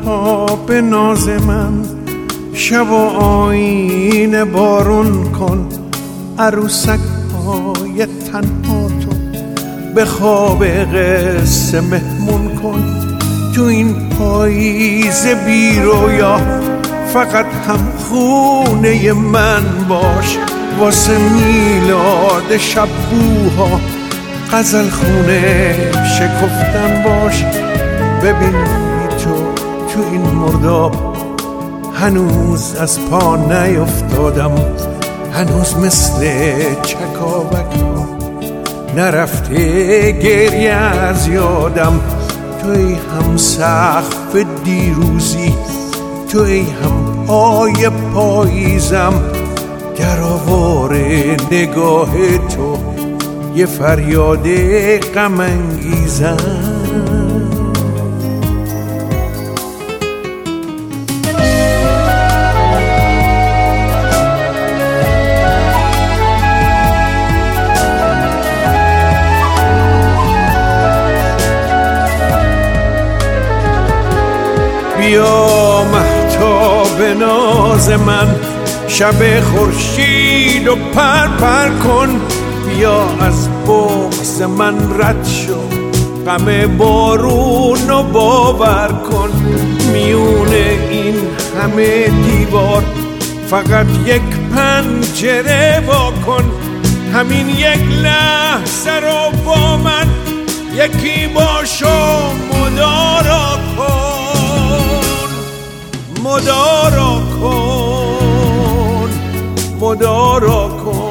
مهتاب ناز من، شب و آینه بارون کن، عروسک های تنها تو به خواب قصه مهمون کن. تو این پاییز بی رویا فقط هم خونه من باش، واسه میلاد شبوها غزل خونه شکفتن باش. ببین تو این مرداب هنوز از پا نیفتادم، هنوز مثل چکاوک ها نرفته گریه از یادم. توی هم سقف دیروزی، توی هم پای پاییزم، در آواره نگاه تو یه فریاد غم انگیزم. بیا مهتاب ناز من، شب خورشید و پر کن. بیا از بغض من رد شو، غم بارون و باور کن. میونه این همه دیوار فقط یک پنجره وا کن. همین یک لحظه رو با من یکی باشو مدارا کن، مدارا کن، مدارا کن.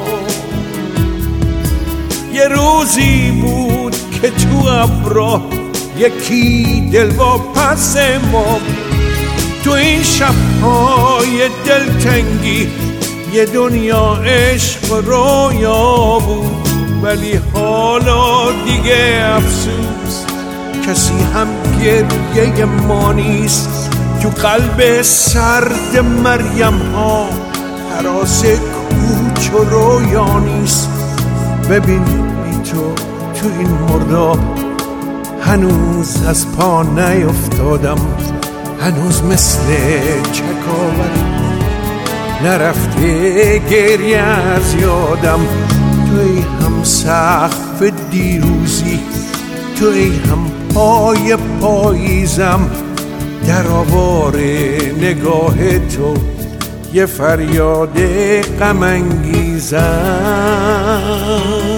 یه روزی بود که تو ابرا یکی دل با پس ما، تو این شب‌های دلتنگی یه دنیا عشق رویا بود. ولی حالا دیگه افسوس کسی هم گریه ما نیست. تو قلب سرد مریم ها هراس کوچ و رویا نیست. ببین بی تو این مرداب هنوز از پا نیفتادم، هنوز مثل چکاوک نرفته گریه از یادم. توی هم سقف دیروزی، توی هم پای پاییزم، در آواره نگاه تو یه فریاد غم انگیزم.